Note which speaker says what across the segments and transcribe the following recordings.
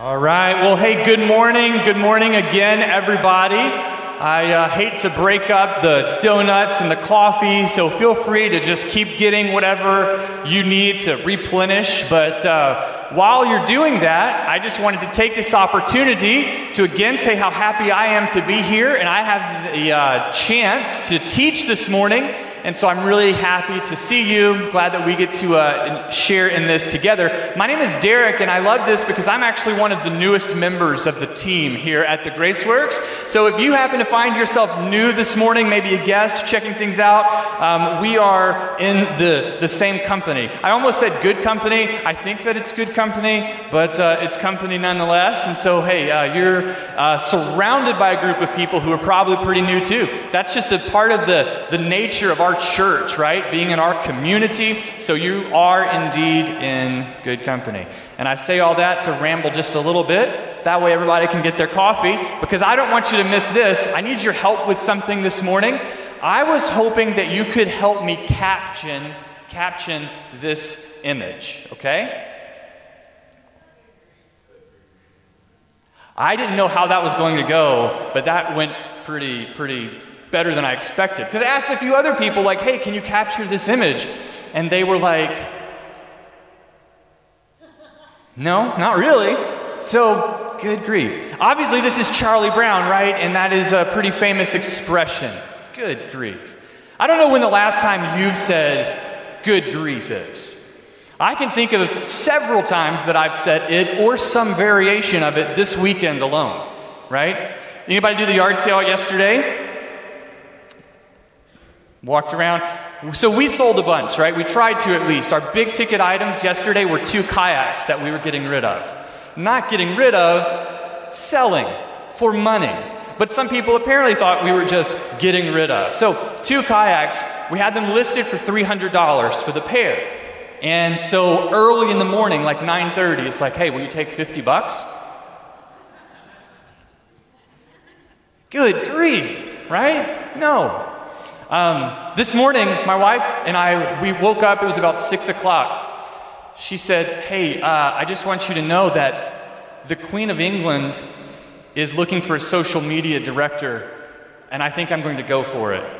Speaker 1: All right, well, hey, good morning again, everybody. I hate to break up the donuts and the coffee, so feel free to just keep getting whatever you need to replenish, but while you're doing that, I just wanted to take this opportunity to again say how happy I am to be here, and I have the chance to teach this morning. And so I'm really happy to see you. Glad that we get to share in this together. My name is Derek, and I love this because I'm actually one of the newest members of the team here at the Graceworks. So if you happen to find yourself new this morning, maybe a guest checking things out, we are in the same company. I almost said good company. I think that it's good company, but it's company nonetheless. And so, hey, you're surrounded by a group of people who are probably pretty new too. That's just a part of the nature of our church, right? Being in our community. So you are indeed in good company. And I say all that to ramble just a little bit. That way everybody can get their coffee, because I don't want you to miss this. I need your help with something this morning. I was hoping that you could help me caption this image, okay? I didn't know how that was going to go, but that went pretty better than I expected. Because I asked a few other people, like, hey, can you capture this image? And they were like, no, not really. So, good grief. Obviously, this is Charlie Brown, right? And that is a pretty famous expression. Good grief. I don't know when the last time you've said good grief is. I can think of several times that I've said it or some variation of it this weekend alone, right? Anybody do the yard sale yesterday? Walked around. So we sold a bunch, right? We tried to at least. Our big ticket items yesterday were 2 kayaks that we were getting rid of. Not getting rid of, selling for money. But some people apparently thought we were just getting rid of. So 2 kayaks, we had them listed for $300 for the pair. And so early in the morning, like 9:30, it's like, hey, will you take $50? Good grief, right? No. This morning, my wife and I, we woke up, it was about 6 o'clock. She said, hey, I just want you to know that the Queen of England is looking for a social media director, and I think I'm going to go for it.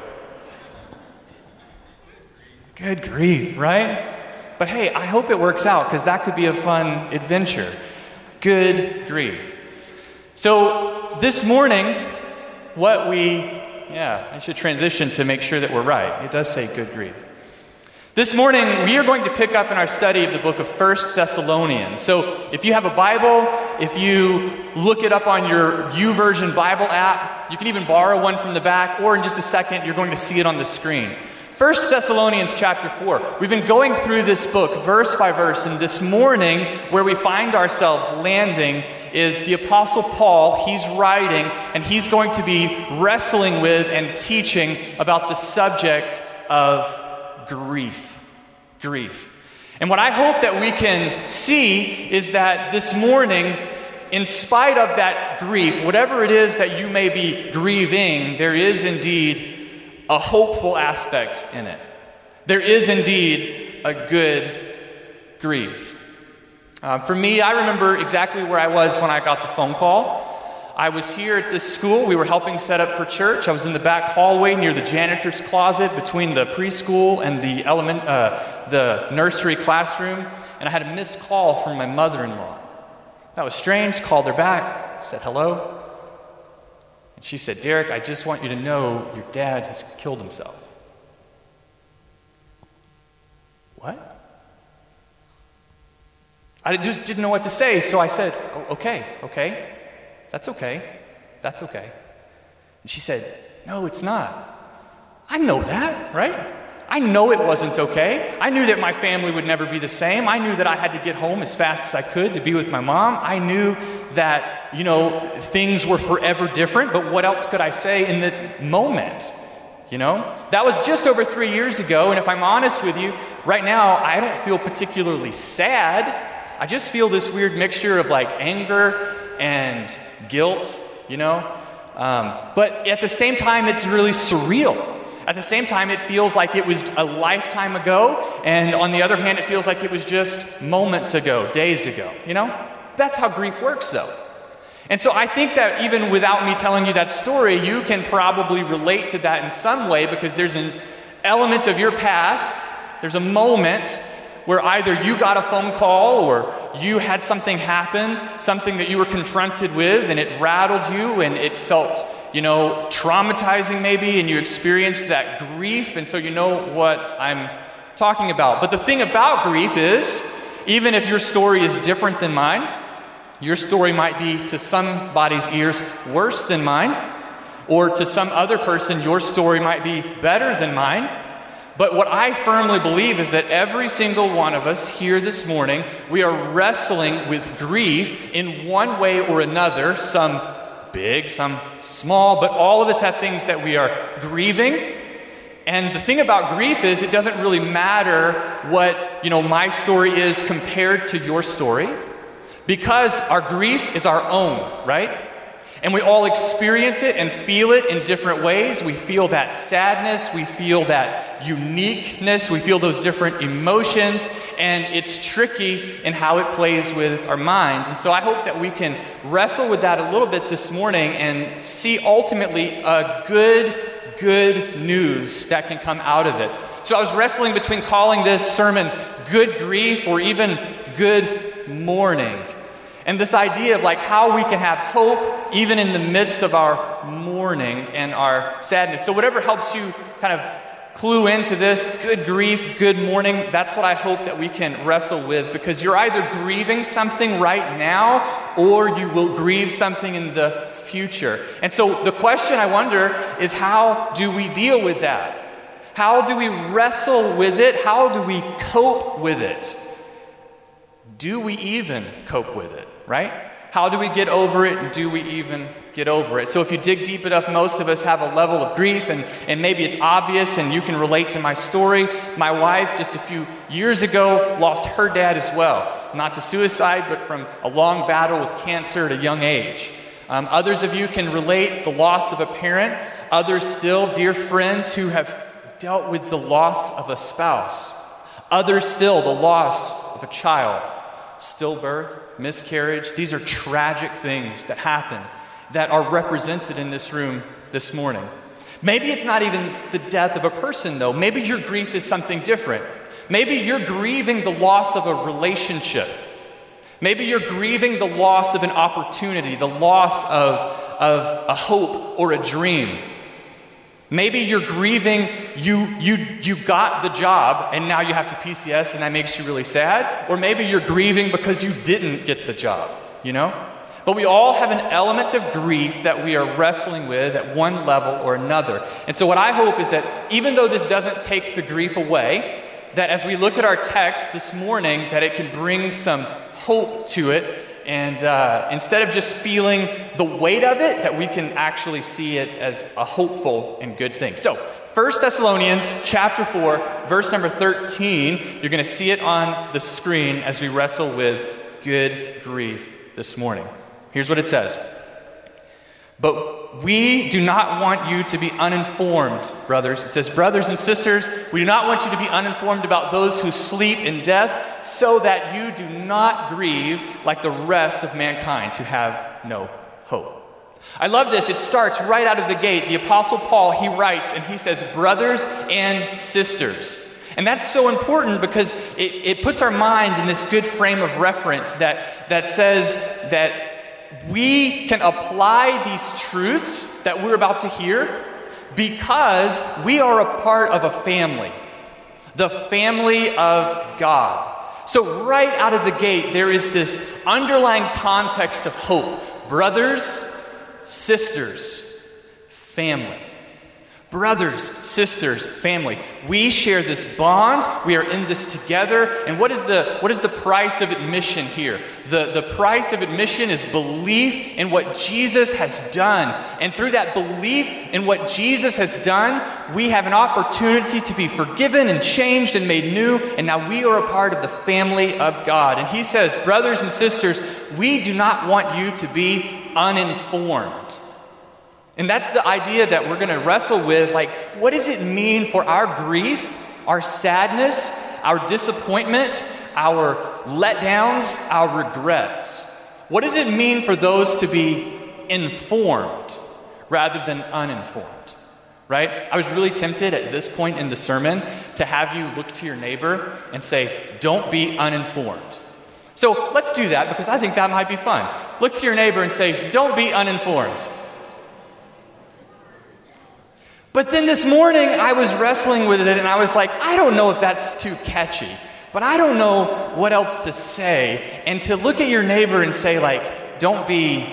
Speaker 1: Good grief, right? But hey, I hope it works out, because that could be a fun adventure. Good grief. So this morning, I should transition to make sure that we're right. It does say good grief. This morning, we are going to pick up in our study of the book of 1 Thessalonians. So if you have a Bible, if you look it up on your YouVersion Bible app, you can even borrow one from the back, or in just a second, you're going to see it on the screen. 1 Thessalonians chapter 4. We've been going through this book verse by verse, and this morning, where we find ourselves landing is the Apostle Paul. He's writing, and he's going to be wrestling with and teaching about the subject of grief. And what I hope that we can see is that this morning, in spite of that grief, whatever it is that you may be grieving, there is indeed a hopeful aspect in it. There is indeed a good grief. For me, I remember exactly where I was when I got the phone call. I was here at this school. We were helping set up for church. I was in the back hallway near the janitor's closet between the preschool and the nursery classroom, and I had a missed call from my mother-in-law. That was strange. Called her back, said hello. And she said, Derek, I just want you to know your dad has killed himself. What? I just didn't know what to say, so I said, okay, that's okay. And she said, no, it's not. I know that, right? I know it wasn't okay. I knew that my family would never be the same. I knew that I had to get home as fast as I could to be with my mom. I knew that, things were forever different, but what else could I say in the moment? That was just over 3 years ago, and if I'm honest with you, right now, I don't feel particularly sad. I just feel this weird mixture of like anger and guilt, but at the same time, it's really surreal. At the same time, it feels like it was a lifetime ago, and on the other hand, it feels like it was just moments ago, days ago, That's how grief works, though. And so I think that even without me telling you that story, you can probably relate to that in some way, because there's an element of your past, there's a moment where either you got a phone call or you had something happen, something that you were confronted with, and it rattled you and it felt, traumatizing maybe, and you experienced that grief, and so you know what I'm talking about. But the thing about grief is, even if your story is different than mine, your story might be to somebody's ears worse than mine, or to some other person, your story might be better than mine. But what I firmly believe is that every single one of us here this morning, we are wrestling with grief in one way or another, some big, some small, but all of us have things that we are grieving. And the thing about grief is it doesn't really matter what, my story is compared to your story, because our grief is our own, right? And we all experience it and feel it in different ways. We feel that sadness, we feel that uniqueness, we feel those different emotions, and it's tricky in how it plays with our minds. And so I hope that we can wrestle with that a little bit this morning and see ultimately a good news that can come out of it. So I was wrestling between calling this sermon Good Grief or even Good Mourning. And this idea of how we can have hope even in the midst of our mourning and our sadness. So whatever helps you kind of clue into this, good grief, good mourning, that's what I hope that we can wrestle with, because you're either grieving something right now or you will grieve something in the future. And so the question I wonder is, how do we deal with that? How do we wrestle with it? How do we cope with it? Do we even cope with it, right? How do we get over it, and do we even get over it? So if you dig deep enough, most of us have a level of grief, and maybe it's obvious and you can relate to my story. My wife, just a few years ago, lost her dad as well. Not to suicide, but from a long battle with cancer at a young age. Others of you can relate the loss of a parent. Others still, dear friends who have dealt with the loss of a spouse. Others still, the loss of a child. Stillbirth, miscarriage, these are tragic things that happen that are represented in this room this morning. Maybe it's not even the death of a person, though. Maybe your grief is something different. Maybe you're grieving the loss of a relationship. Maybe you're grieving the loss of an opportunity, the loss of a hope or a dream. Maybe you're grieving you got the job and now you have to PCS and that makes you really sad. Or maybe you're grieving because you didn't get the job, But we all have an element of grief that we are wrestling with at one level or another. And so what I hope is that even though this doesn't take the grief away, that as we look at our text this morning, that it can bring some hope to it. And instead of just feeling the weight of it, that we can actually see it as a hopeful and good thing. So, 1 Thessalonians chapter 4, verse number 13, you're going to see it on the screen as we wrestle with good grief this morning. Here's what it says. But we do not want you to be uninformed, brothers. It says, brothers and sisters, we do not want you to be uninformed about those who sleep in death, so that you do not grieve like the rest of mankind who have no hope. I love this. It starts right out of the gate. The Apostle Paul, he writes and he says, brothers and sisters. And that's so important because it puts our mind in this good frame of reference that says that we can apply these truths that we're about to hear because we are a part of a family, the family of God. So right out of the gate, there is this underlying context of hope. Brothers, sisters, family. Brothers, sisters, family. We share this bond. We are in this together. And what is the price of admission here? The price of admission is belief in what Jesus has done. And through that belief in what Jesus has done, we have an opportunity to be forgiven and changed and made new. And now we are a part of the family of God. And he says, brothers and sisters, we do not want you to be uninformed. And that's the idea that we're going to wrestle with, what does it mean for our grief, our sadness, our disappointment, our letdowns, our regrets? What does it mean for those to be informed rather than uninformed? Right? I was really tempted at this point in the sermon to have you look to your neighbor and say, don't be uninformed. So let's do that because I think that might be fun. Look to your neighbor and say, don't be uninformed. But then this morning I was wrestling with it and I was like, I don't know if that's too catchy, but I don't know what else to say. And to look at your neighbor and say like, don't be,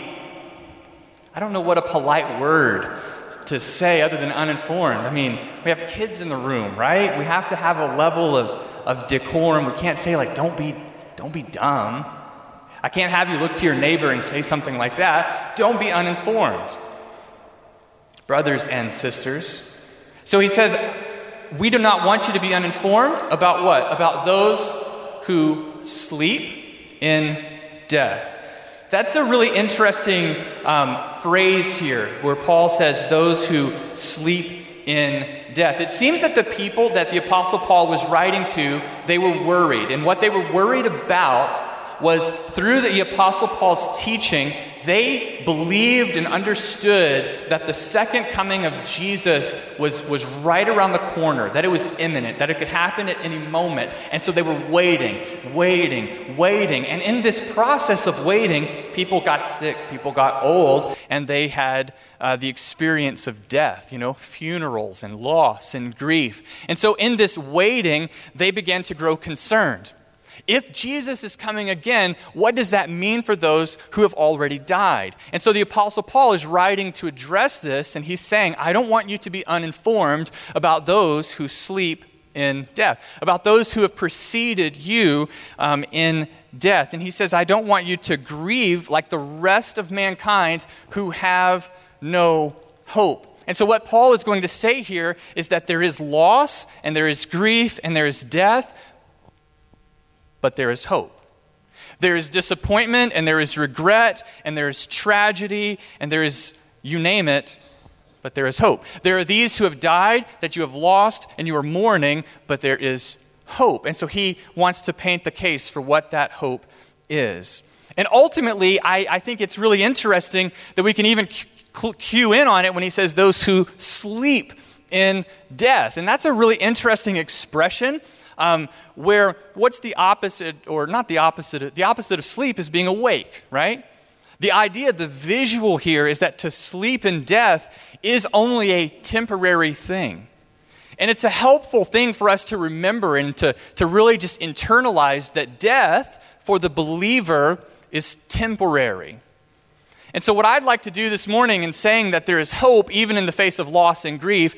Speaker 1: I don't know what a polite word to say other than uninformed. I mean, we have kids in the room, right? We have to have a level of decorum. We can't say like, don't be dumb. I can't have you look to your neighbor and say something like that. Don't be uninformed. Brothers and sisters. So he says, we do not want you to be uninformed about what? About those who sleep in death. That's a really interesting phrase here where Paul says those who sleep in death. It seems that the people that the Apostle Paul was writing to, they were worried. And what they were worried about was through the Apostle Paul's teaching, they believed and understood that the second coming of Jesus was right around the corner, that it was imminent, that it could happen at any moment. And so they were waiting. And in this process of waiting, people got sick, people got old, and they had the experience of death, funerals and loss and grief. And so in this waiting, they began to grow concerned. If Jesus is coming again, what does that mean for those who have already died? And so the Apostle Paul is writing to address this, and he's saying, I don't want you to be uninformed about those who sleep in death, about those who have preceded you in death. And he says, I don't want you to grieve like the rest of mankind who have no hope. And so what Paul is going to say here is that there is loss, and there is grief, and there is death, but there is hope. There is disappointment, and there is regret, and there is tragedy, and there is, you name it, but there is hope. There are these who have died that you have lost, and you are mourning, but there is hope. And so he wants to paint the case for what that hope is. And ultimately, I think it's really interesting that we can even cue in on it when he says those who sleep in death. And that's a really interesting expression. Where what's the opposite, or not the opposite of sleep is being awake, right? The idea, the visual here is that to sleep in death is only a temporary thing. And it's a helpful thing for us to remember and to really just internalize that death for the believer is temporary. And so what I'd like to do this morning in saying that there is hope even in the face of loss and grief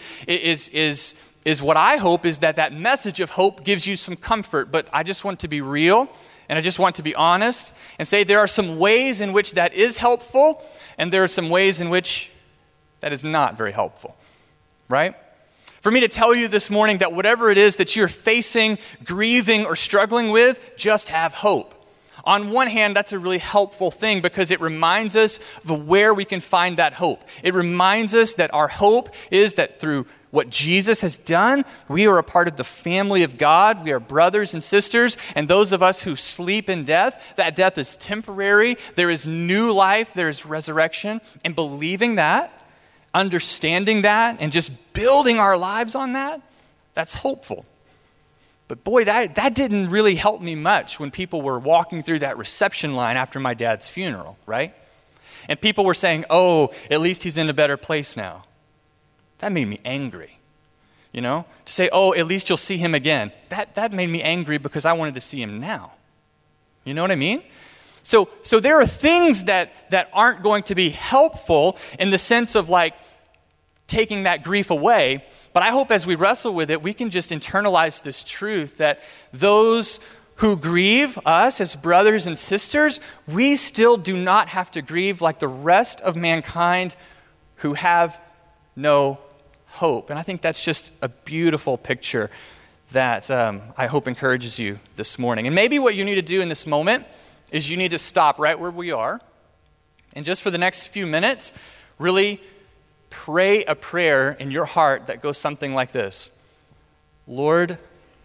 Speaker 1: is what I hope is that message of hope gives you some comfort. But I just want to be real, and I just want to be honest, and say there are some ways in which that is helpful, and there are some ways in which that is not very helpful, right? For me to tell you this morning that whatever it is that you're facing, grieving, or struggling with, just have hope. On one hand, that's a really helpful thing because it reminds us of where we can find that hope. It reminds us that our hope is that through what Jesus has done, we are a part of the family of God. We are brothers and sisters. And those of us who sleep in death, that death is temporary. There is new life. There is resurrection. And believing that, understanding that, and just building our lives on that, that's hopeful. But boy, that didn't really help me much when people were walking through that reception line after my dad's funeral, right? And people were saying, oh, at least he's in a better place now. That made me angry, To say, oh, at least you'll see him again. That made me angry because I wanted to see him now. You know what I mean? So there are things that aren't going to be helpful in the sense of like taking that grief away. But I hope as we wrestle with it, we can just internalize this truth that those who grieve us as brothers and sisters, we still do not have to grieve like the rest of mankind who have no hope. And I think that's just a beautiful picture that I hope encourages you this morning. And maybe what you need to do in this moment is you need to stop right where we are and just for the next few minutes, really pray a prayer in your heart that goes something like this. Lord,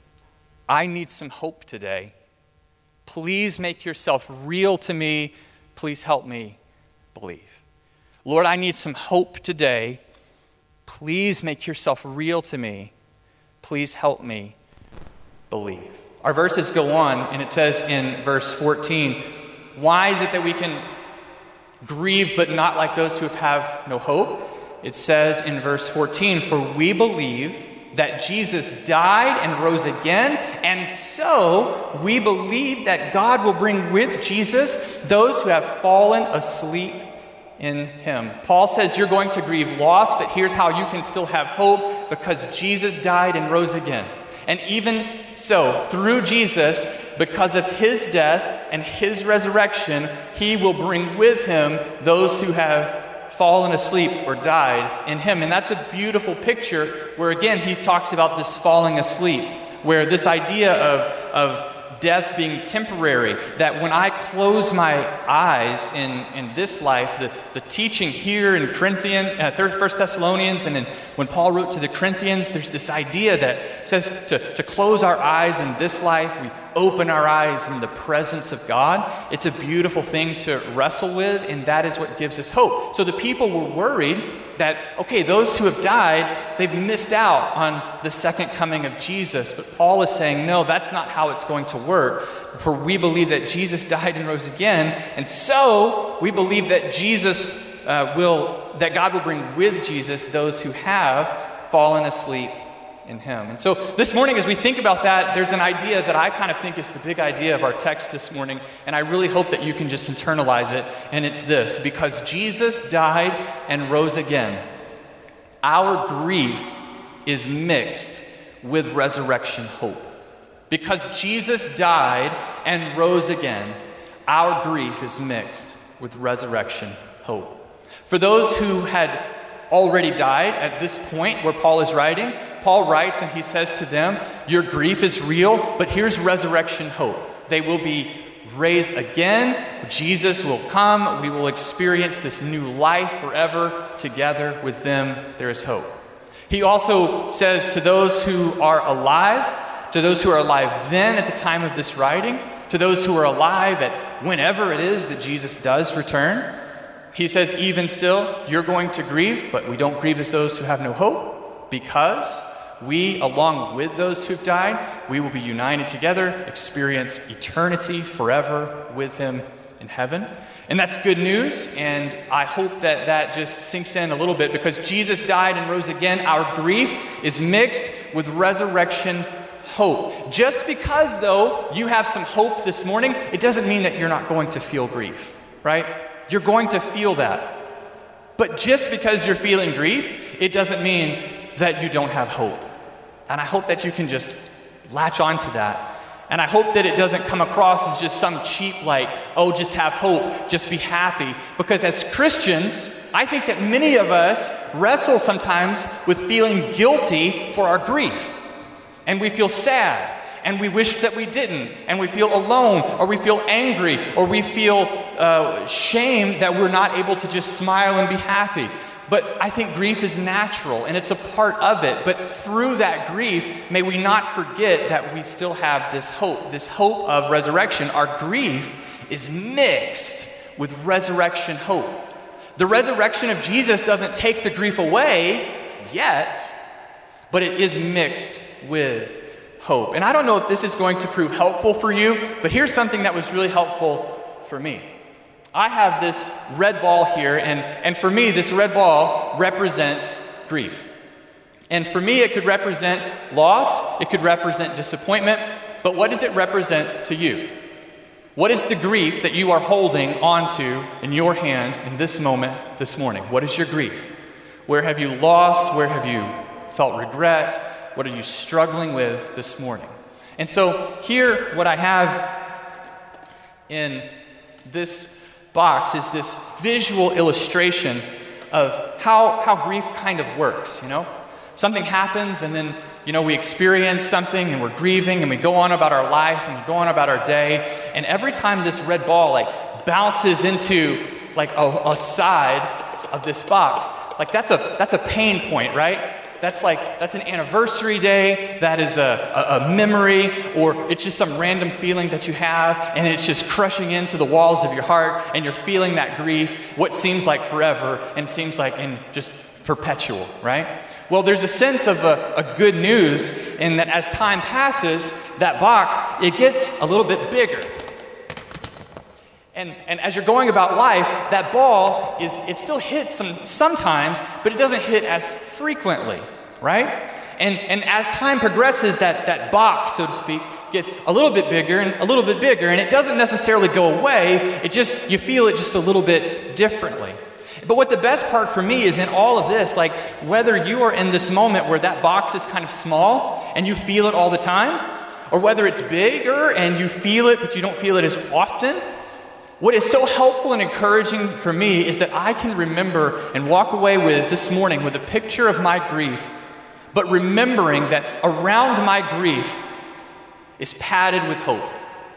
Speaker 1: I need some hope today. Please make yourself real to me please help me believe. Lord, I need some hope today. Please make yourself real to me. Please help me believe. Our verses go on, and it says in verse 14, why is it that we can grieve but not like those who have no hope? It says in verse 14, for we believe that Jesus died and rose again, and so we believe that God will bring with Jesus those who have fallen asleep in him. Paul says you're going to grieve loss, but here's how you can still have hope, because Jesus died and rose again. And even so, through Jesus, because of his death and his resurrection, he will bring with him those who have fallen asleep or died in him. And that's a beautiful picture where, again, he talks about this falling asleep, where this idea of death being temporary, that when I close my eyes in this life, the teaching here in 1 Thessalonians, and then when Paul wrote to the Corinthians, there's this idea that says to close our eyes in this life, we open our eyes in the presence of God. It's a beautiful thing to wrestle with, and that is what gives us hope. So the people were worried that, okay, those who have died, they've missed out on the second coming of Jesus. But Paul is saying, no, that's not how it's going to work. For we believe that Jesus died and rose again, and so we believe that that God will bring with Jesus those who have fallen asleep in him. And so this morning, as we think about that, there's an idea that I kind of think is the big idea of our text this morning, and I really hope that you can just internalize it, and it's this: because Jesus died and rose again, our grief is mixed with resurrection hope. Because Jesus died and rose again, our grief is mixed with resurrection hope. For those who had already died at this point where Paul is writing, Paul writes and he says to them, your grief is real, but here's resurrection hope. They will be raised again. Jesus will come. We will experience this new life forever together with them. There is hope. He also says to those who are alive, then at the time of this writing, to those who are alive at whenever it is that Jesus does return, he says, even still, you're going to grieve, but we don't grieve as those who have no hope, because we, along with those who've died, we will be united together, experience eternity forever with him in heaven. And that's good news, and I hope that just sinks in a little bit, because Jesus died and rose again. Our grief is mixed with resurrection hope. Just because, though, you have some hope this morning, it doesn't mean that you're not going to feel grief, right? You're going to feel that. But just because you're feeling grief, it doesn't mean that you don't have hope. And I hope that you can just latch onto that. And I hope that it doesn't come across as just some cheap, just have hope, just be happy. Because as Christians, I think that many of us wrestle sometimes with feeling guilty for our grief. And we feel sad, and we wish that we didn't, and we feel alone, or we feel angry, or we feel shame that we're not able to just smile and be happy. But I think grief is natural, and it's a part of it. But through that grief, may we not forget that we still have this hope of resurrection. Our grief is mixed with resurrection hope. The resurrection of Jesus doesn't take the grief away yet, but it is mixed with hope. And I don't know if this is going to prove helpful for you, but here's something that was really helpful for me. I have this red ball here, and for me, this red ball represents grief. And for me, it could represent loss, it could represent disappointment, but what does it represent to you? What is the grief that you are holding onto in your hand in this moment, this morning? What is your grief? Where have you lost? Where have you felt regret? What are you struggling with this morning? And so here, what I have in this box is this visual illustration of how grief kind of works, Something happens, and then, we experience something, and we're grieving, and we go on about our life, and we go on about our day, and every time this red ball, bounces into, a side of this box, that's a pain point, right? that's an anniversary day, that is a memory, or it's just some random feeling that you have, and it's just crushing into the walls of your heart, and you're feeling that grief, what seems like forever, and seems like in just perpetual, right? Well, there's a sense of a good news in that as time passes, that box, it gets a little bit bigger. And as you're going about life, that ball it still hits sometimes, but it doesn't hit as frequently, right? And as time progresses, that box, so to speak, gets a little bit bigger and a little bit bigger, and it doesn't necessarily go away. You feel it just a little bit differently. But what the best part for me is in all of this, like whether you are in this moment where that box is kind of small and you feel it all the time, or whether it's bigger and you feel it but you don't feel it as often, what is so helpful and encouraging for me is that I can remember and walk away with this morning with a picture of my grief, but remembering that around my grief is padded with hope.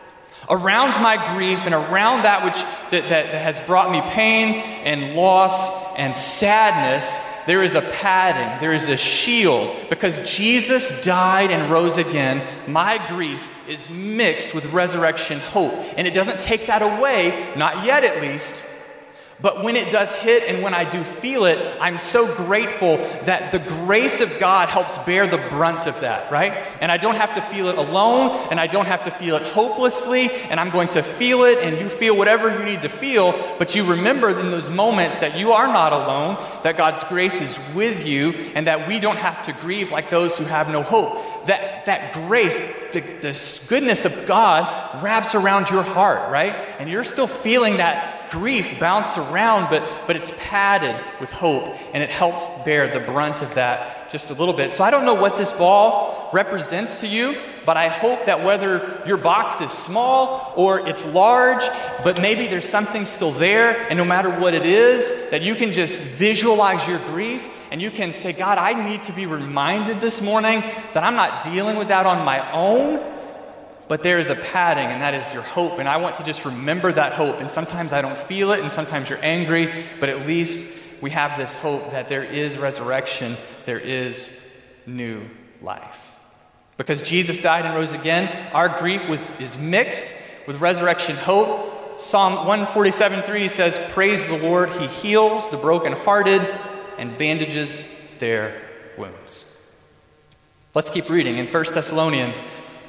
Speaker 1: Around my grief and around that which that has brought me pain and loss and sadness, there is a padding, there is a shield. Because Jesus died and rose again, my grief is mixed with resurrection hope. And it doesn't take that away, not yet at least. But when it does hit and when I do feel it, I'm so grateful that the grace of God helps bear the brunt of that, right? And I don't have to feel it alone, and I don't have to feel it hopelessly, and I'm going to feel it, and you feel whatever you need to feel, but you remember in those moments that you are not alone, that God's grace is with you, and that we don't have to grieve like those who have no hope. That grace, the goodness of God wraps around your heart, right? And you're still feeling that grief bounce around, but it's padded with hope, and it helps bear the brunt of that just a little bit. So I don't know what this ball represents to you, but I hope that whether your box is small or it's large, but maybe there's something still there, and no matter what it is, that you can just visualize your grief, and you can say, God, I need to be reminded this morning that I'm not dealing with that on my own, but there is a padding, and that is your hope. And I want to just remember that hope. And sometimes I don't feel it, and sometimes you're angry, but at least we have this hope that there is resurrection, there is new life. Because Jesus died and rose again, our grief is mixed with resurrection hope. Psalm 147:3 says, praise the Lord, he heals the brokenhearted and bandages their wounds. Let's keep reading in 1 Thessalonians.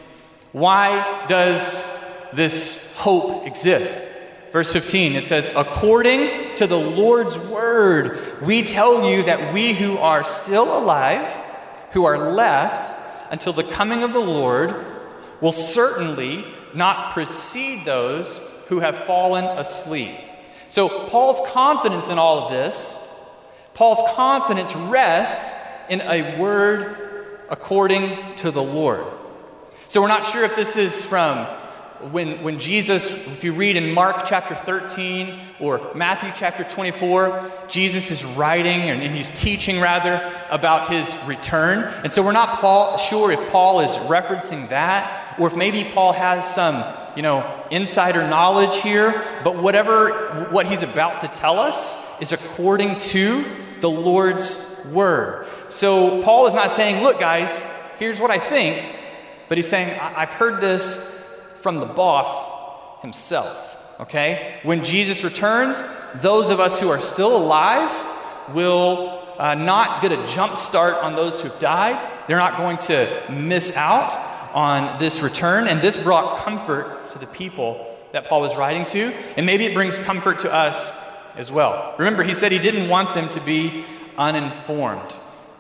Speaker 1: Why does this hope exist? Verse 15, it says, according to the Lord's word, we tell you that we who are still alive, who are left until the coming of the Lord, will certainly not precede those who have fallen asleep. So Paul's confidence in all of this, Paul's confidence rests in a word according to the Lord. So we're not sure if this is from when Jesus, if you read in Mark chapter 13 or Matthew chapter 24, Jesus is writing and he's teaching rather about his return. And so we're not sure if Paul is referencing that or if maybe Paul has some, insider knowledge here. But what he's about to tell us is according to the Lord's word. So Paul is not saying, look guys, here's what I think. But he's saying, I've heard this from the boss himself, okay? When Jesus returns, those of us who are still alive will not get a jump start on those who've died. They're not going to miss out on this return. And this brought comfort to the people that Paul was writing to. And maybe it brings comfort to us as well. Remember, he said he didn't want them to be uninformed.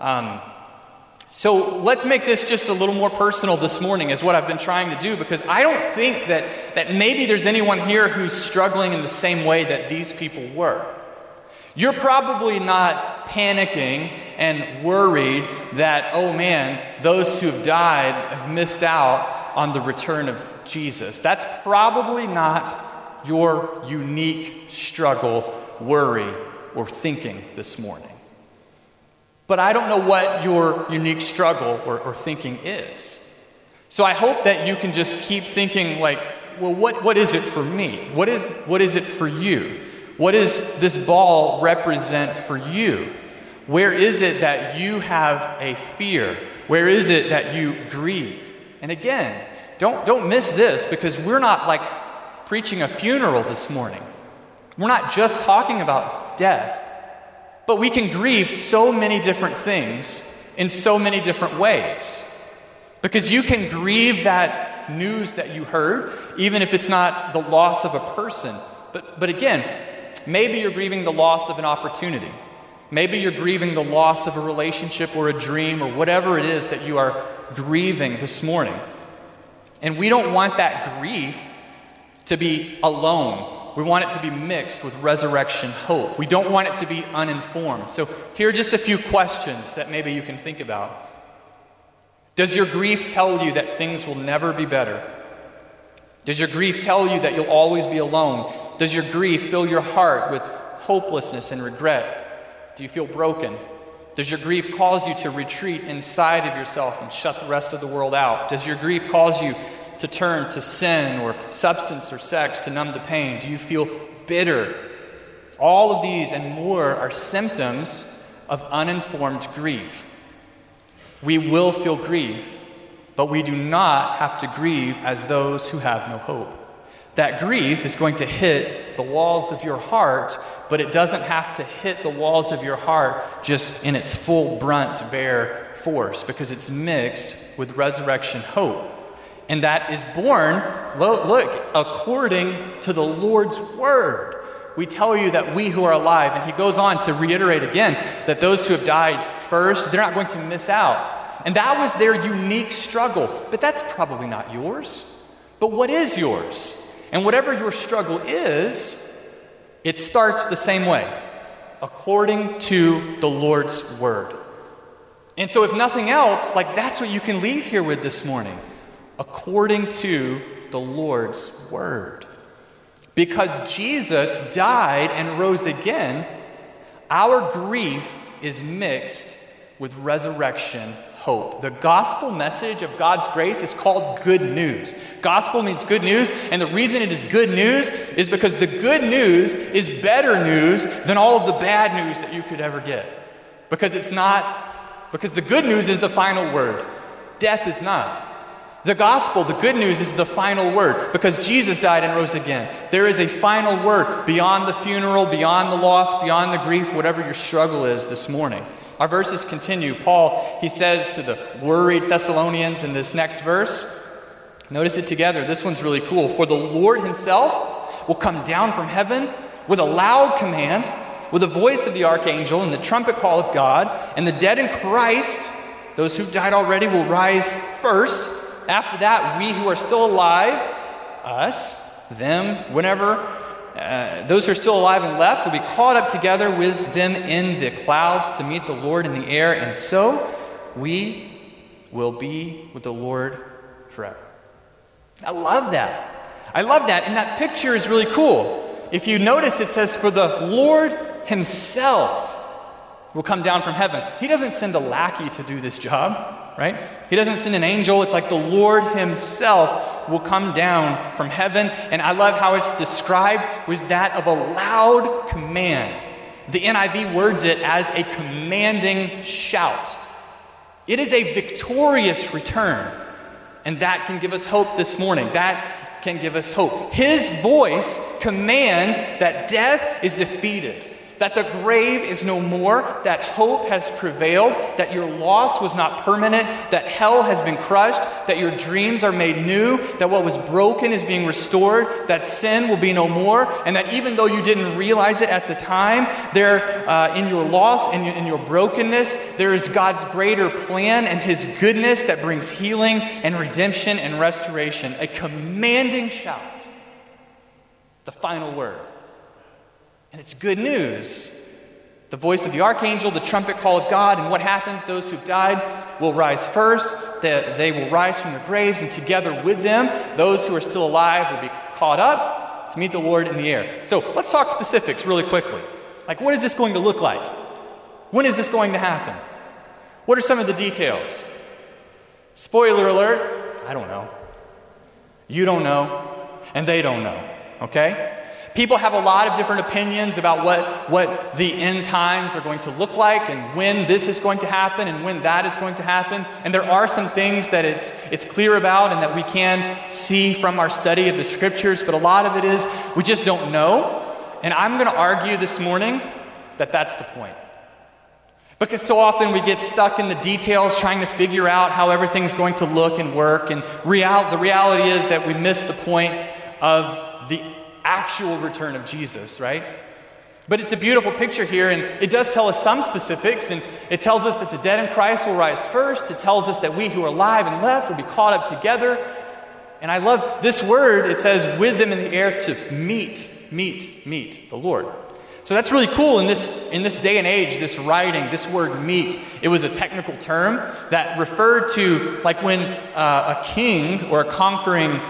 Speaker 1: So let's make this just a little more personal this morning is what I've been trying to do, because I don't think that maybe there's anyone here who's struggling in the same way that these people were. You're probably not panicking and worried that, oh man, those who have died have missed out on the return of Jesus. That's probably not your unique struggle, worry, or thinking this morning. But I don't know what your unique struggle or thinking is. So I hope that you can just keep thinking like, well, what is it for me? What is it for you? What does this ball represent for you? Where is it that you have a fear? Where is it that you grieve? And again, don't miss this, because we're not like preaching a funeral this morning. We're not just talking about death, but we can grieve so many different things in so many different ways. Because you can grieve that news that you heard, even if it's not the loss of a person. But again, maybe you're grieving the loss of an opportunity. Maybe you're grieving the loss of a relationship or a dream or whatever it is that you are grieving this morning. And we don't want that grief to be alone. We want it to be mixed with resurrection hope. We don't want it to be uninformed. So here are just a few questions that maybe you can think about. Does your grief tell you that things will never be better? Does your grief tell you that you'll always be alone? Does your grief fill your heart with hopelessness and regret? Do you feel broken? Does your grief cause you to retreat inside of yourself and shut the rest of the world out? Does your grief cause you to turn to sin or substance or sex to numb the pain? Do you feel bitter? All of these and more are symptoms of uninformed grief. We will feel grief, but we do not have to grieve as those who have no hope. That grief is going to hit the walls of your heart, but it doesn't have to hit the walls of your heart just in its full brunt, bare force, because it's mixed with resurrection hope. And that is born, look, according to the Lord's word. We tell you that we who are alive, and he goes on to reiterate again that those who have died first, they're not going to miss out. And that was their unique struggle. But that's probably not yours. But what is yours? And whatever your struggle is, it starts the same way, according to the Lord's word. And so if nothing else, like that's what you can leave here with this morning, according to the Lord's word. Because Jesus died and rose again, our grief is mixed with resurrection hope. The gospel message of God's grace is called good news. Gospel means good news, and the reason it is good news is because the good news is better news than all of the bad news that you could ever get. Because the good news is the final word. Death is not. The gospel, the good news, is the final word because Jesus died and rose again. There is a final word beyond the funeral, beyond the loss, beyond the grief, whatever your struggle is this morning. Our verses continue. Paul, he says to the worried Thessalonians in this next verse, notice it together. This one's really cool. For the Lord himself will come down from heaven with a loud command, with the voice of the archangel and the trumpet call of God, and the dead in Christ, those who've died already, will rise first. After that, we who are still alive, us, them, whenever, those who are still alive and left will be caught up together with them in the clouds to meet the Lord in the air, and so we will be with the Lord forever. I love that. And that picture is really cool. If you notice, it says, for the Lord himself will come down from heaven. He doesn't send a lackey to do this job, right? He doesn't send an angel. It's like the Lord himself will come down from heaven. And I love how it's described was that of a loud command. The NIV words it as a commanding shout. It is a victorious return. And that can give us hope this morning. That can give us hope. His voice commands that death is defeated, that the grave is no more, that hope has prevailed, that your loss was not permanent, that hell has been crushed, that your dreams are made new, that what was broken is being restored, that sin will be no more, and that even though you didn't realize it at the time, there in your loss and in your brokenness, there is God's greater plan and his goodness that brings healing and redemption and restoration. A commanding shout. The final word. And it's good news. The voice of the archangel, the trumpet call of God, and what happens? Those who've died will rise first. They will rise from their graves, and together with them, those who are still alive will be caught up to meet the Lord in the air. So let's talk specifics really quickly. Like, what is this going to look like? When is this going to happen? What are some of the details? Spoiler alert, I don't know. You don't know, and they don't know, okay? People have a lot of different opinions about what the end times are going to look like and when this is going to happen and when that is going to happen. And there are some things that it's clear about and that we can see from our study of the scriptures, but a lot of it is we just don't know. And I'm going to argue this morning that that's the point. Because so often we get stuck in the details trying to figure out how everything's going to look and work. And the reality is that we miss the point of the actual return of Jesus, right? But it's a beautiful picture here, and it does tell us some specifics. And it tells us that the dead in Christ will rise first. It tells us that we who are alive and left will be caught up together. And I love this word. It says, with them in the air to meet the Lord. So that's really cool in this day and age, this writing, this word meet. It was a technical term that referred to like when a king or a conquering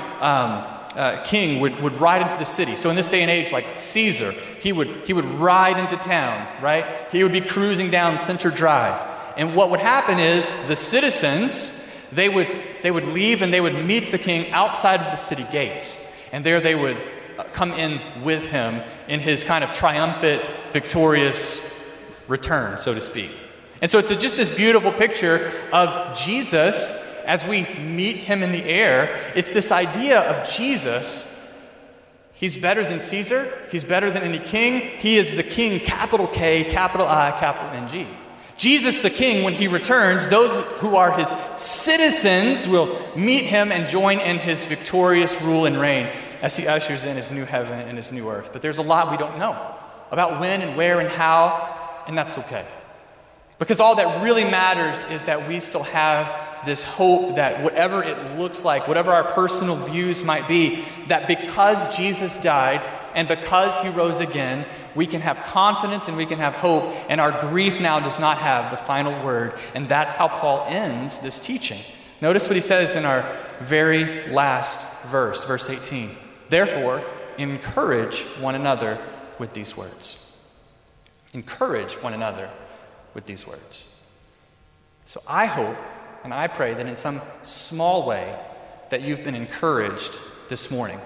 Speaker 1: king would ride into the city. So in this day and age, like Caesar, he would ride into town, right? He would be cruising down Center Drive. And what would happen is the citizens, they would leave and they would meet the king outside of the city gates. And there they would come in with him in his kind of triumphant, victorious return, so to speak. And so it's just this beautiful picture of Jesus as we meet him in the air. It's this idea of Jesus. He's better than Caesar. He's better than any king. He is the king, capital K, capital I, capital N-G. Jesus the king, when he returns, those who are his citizens will meet him and join in his victorious rule and reign as he ushers in his new heaven and his new earth. But there's a lot we don't know about when and where and how, and that's okay. Because all that really matters is that we still have this hope that whatever it looks like, whatever our personal views might be, that because Jesus died and because he rose again, we can have confidence and we can have hope, and our grief now does not have the final word. And that's how Paul ends this teaching. Notice what he says in our very last verse, verse 18. Therefore, encourage one another with these words. Encourage one another with these words. So I hope and I pray that in some small way that you've been encouraged this morning.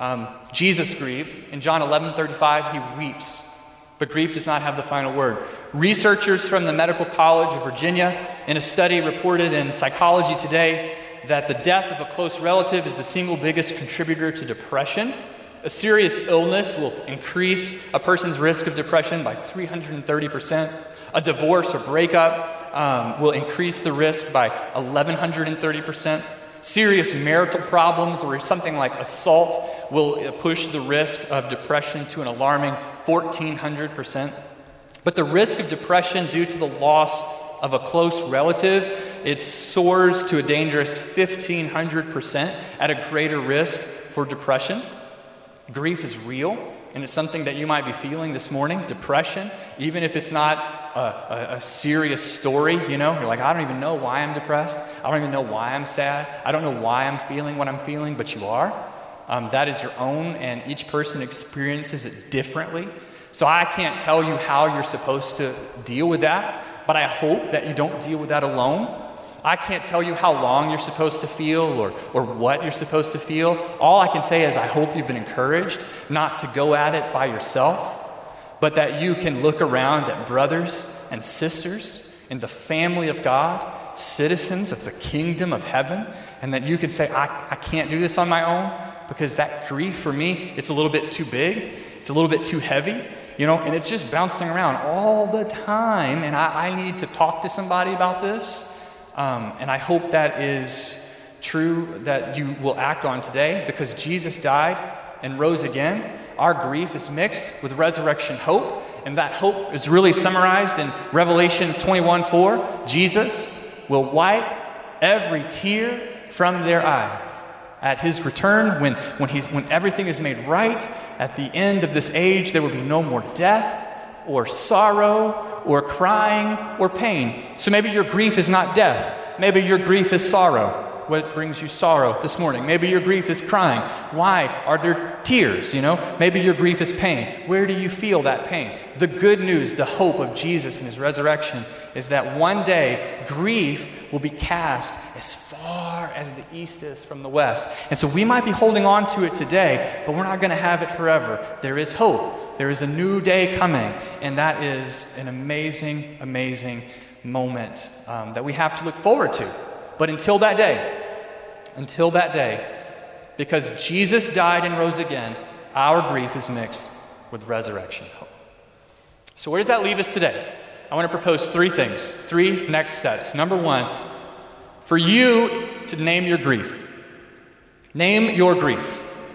Speaker 1: Jesus grieved. In John 11:35, he weeps. But grief does not have the final word. Researchers from the Medical College of Virginia, in a study reported in Psychology Today, that the death of a close relative is the single biggest contributor to depression. A serious illness will increase a person's risk of depression by 330%. A divorce or breakup will increase the risk by 1,130%. Serious marital problems or something like assault will push the risk of depression to an alarming 1,400%. But the risk of depression due to the loss of a close relative, it soars to a dangerous 1,500% at a greater risk for depression. Grief is real, and it's something that you might be feeling this morning. Depression, even if it's not a serious story, you know, you're like, I don't even know why I'm depressed. I don't even know why I'm sad. I don't know why I'm feeling what I'm feeling, but you are. That is your own, and each person experiences it differently. So I can't tell you how you're supposed to deal with that, but I hope that you don't deal with that alone. I can't tell you how long you're supposed to feel or what you're supposed to feel. All I can say is I hope you've been encouraged not to go at it by yourself, but that you can look around at brothers and sisters in the family of God, citizens of the kingdom of heaven, and that you can say, I can't do this on my own because that grief for me, it's a little bit too big, it's a little bit too heavy, you know, and it's just bouncing around all the time, and I need to talk to somebody about this. And I hope that is true, that you will act on today, because Jesus died and rose again. Our grief is mixed with resurrection hope, and that hope is really summarized in Revelation 21:4. Jesus will wipe every tear from their eyes. At his return, when everything is made right, at the end of this age, there will be no more death or sorrow or crying or pain. So maybe your grief is not death. Maybe your grief is sorrow. What brings you sorrow this morning? Maybe your grief is crying. Why are there tears, you know? Maybe your grief is pain. Where do you feel that pain? The good news, the hope of Jesus and his resurrection is that one day grief will be cast as far as the east is from the west. And so we might be holding on to it today, but we're not going to have it forever. There is hope. There is a new day coming, and that is an amazing, amazing moment that we have to look forward to. But until that day, because Jesus died and rose again, our grief is mixed with resurrection hope. So where does that leave us today? I want to propose three things, three next steps. Number one, for you to name your grief. Name your grief.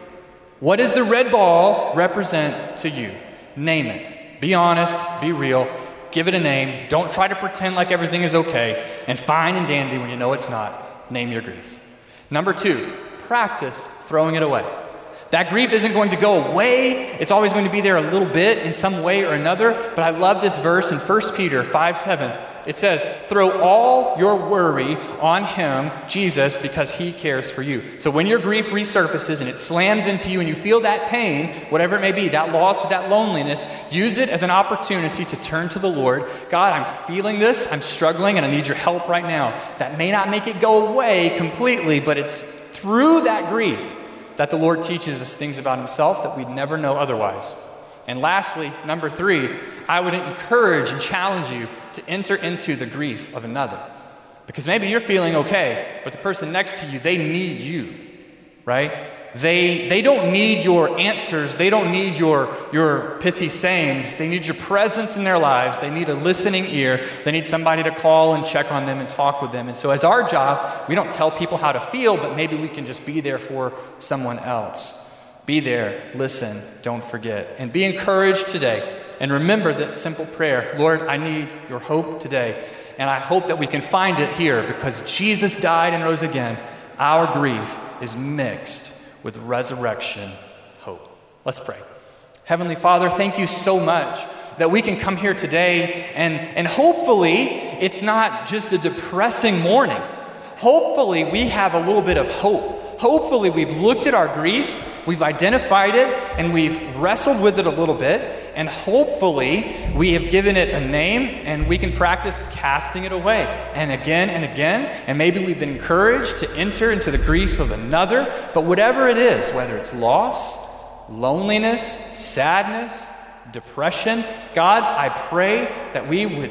Speaker 1: What does the red ball represent to you? Name it. Be honest, be real, give it a name. Don't try to pretend like everything is okay and fine and dandy when you know it's not. Name your grief. Number two, practice throwing it away. That grief isn't going to go away. It's always going to be there a little bit in some way or another. But I love this verse in 1 Peter 5:7. It says, throw all your worry on him, Jesus, because he cares for you. So when your grief resurfaces and it slams into you and you feel that pain, whatever it may be, that loss or that loneliness, use it as an opportunity to turn to the Lord. God, I'm feeling this, I'm struggling, and I need your help right now. That may not make it go away completely, but it's through that grief that the Lord teaches us things about himself that we'd never know otherwise. And lastly, number three, I would encourage and challenge you to enter into the grief of another. Because maybe you're feeling okay, but the person next to you, they need you, right? They don't need your answers. They don't need your pithy sayings. They need your presence in their lives. They need a listening ear. They need somebody to call and check on them and talk with them. And so as our job, we don't tell people how to feel, but maybe we can just be there for someone else. Be there, listen, don't forget. And be encouraged today. And remember that simple prayer, Lord, I need your hope today. And I hope that we can find it here because Jesus died and rose again. Our grief is mixed with resurrection hope. Let's pray. Heavenly Father, thank you so much that we can come here today and hopefully it's not just a depressing morning. Hopefully we have a little bit of hope. Hopefully we've looked at our grief, we've identified it, and we've wrestled with it a little bit, and hopefully we have given it a name and we can practice casting it away and again, and maybe we've been encouraged to enter into the grief of another. But whatever it is, whether it's loss, loneliness, sadness, depression, God, I pray that we would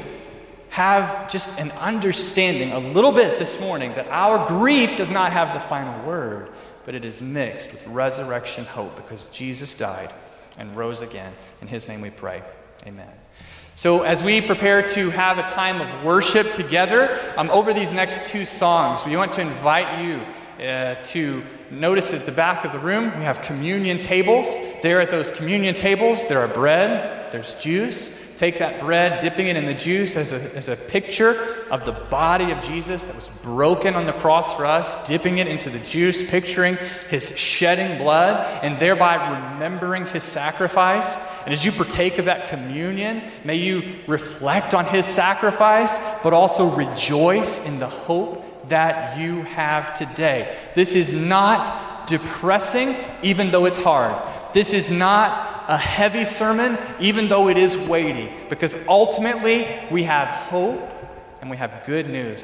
Speaker 1: have just an understanding a little bit this morning that our grief does not have the final word, but it is mixed with resurrection hope because Jesus died and rose again. In his name we pray. Amen. So as we prepare to have a time of worship together, over these next two songs, we want to invite you to notice at the back of the room, we have communion tables. There at those communion tables, there are bread, there's juice. Take that bread, dipping it in the juice as a picture of the body of Jesus that was broken on the cross for us, dipping it into the juice, picturing his shedding blood, and thereby remembering his sacrifice. And as you partake of that communion, may you reflect on his sacrifice, but also rejoice in the hope that you have today. This is not depressing, even though it's hard. This is not a heavy sermon, even though it is weighty, because ultimately we have hope and we have good news